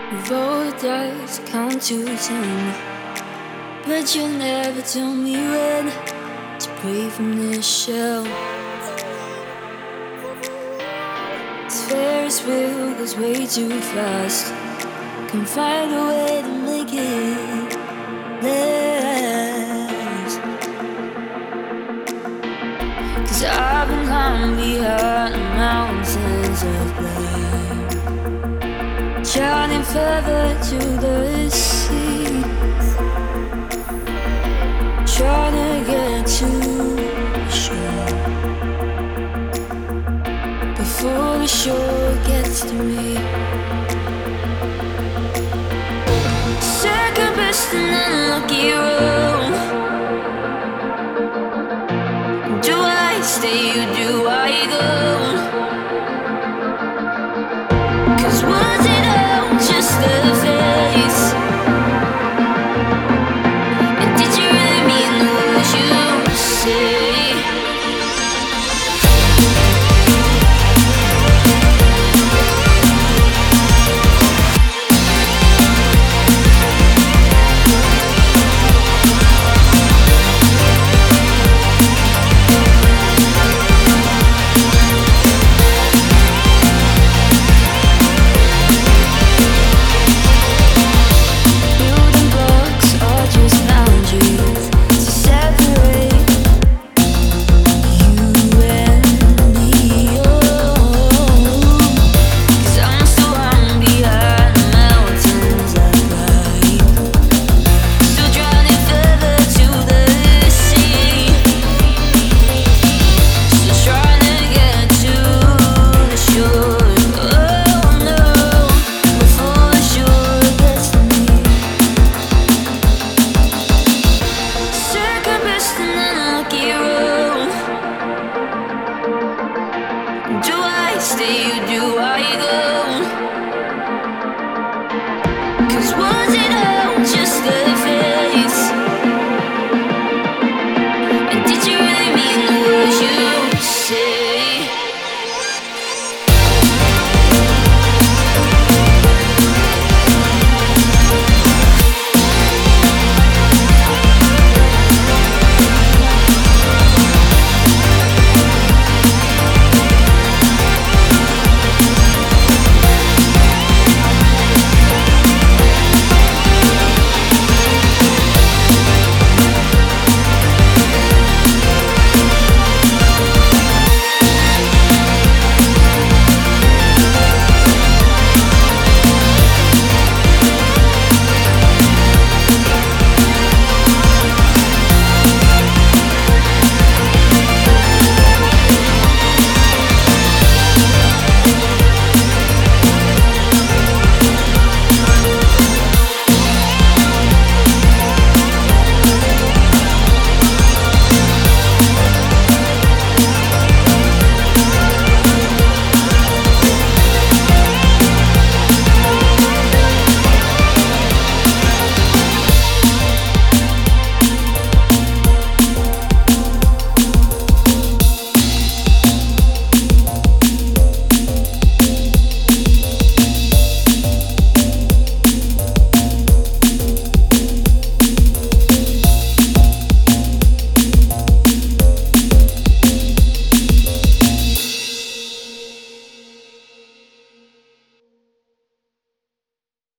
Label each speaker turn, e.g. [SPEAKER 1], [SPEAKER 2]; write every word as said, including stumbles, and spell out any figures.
[SPEAKER 1] Roll the dice, count to ten, but you'll never tell me when to break from this shell. This Ferris wheel goes way too fast. Can find a way to make it last. Cause I've been lying behind the mountains of blame, drowning further to the sea, trying to get to the shore before the shore gets to me. Second best and unlucky road.